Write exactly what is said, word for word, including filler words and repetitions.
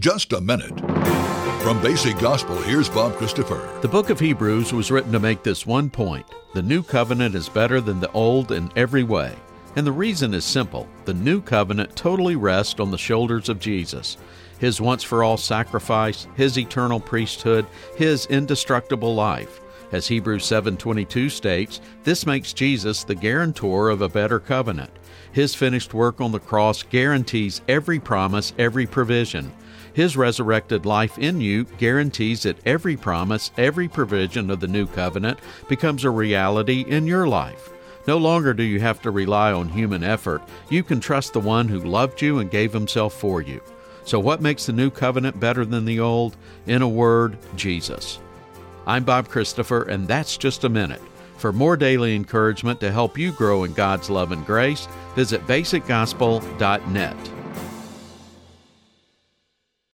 just a minute. From Basic Gospel, here's Bob Christopher. The book of Hebrews was written to make this one point. The new covenant is better than the old in every way. And the reason is simple. The new covenant totally rests on the shoulders of Jesus. His once-for-all sacrifice, His eternal priesthood, His indestructible life. As Hebrews seven twenty-two states, this makes Jesus the guarantor of a better covenant. His finished work on the cross guarantees every promise, every provision. His resurrected life in you guarantees that every promise, every provision of the new covenant becomes a reality in your life. No longer do you have to rely on human effort. You can trust the one who loved you and gave Himself for you. So what makes the new covenant better than the old? In a word, Jesus. I'm Bob Christopher, and that's just a minute. For more daily encouragement to help you grow in God's love and grace, visit basic gospel dot net.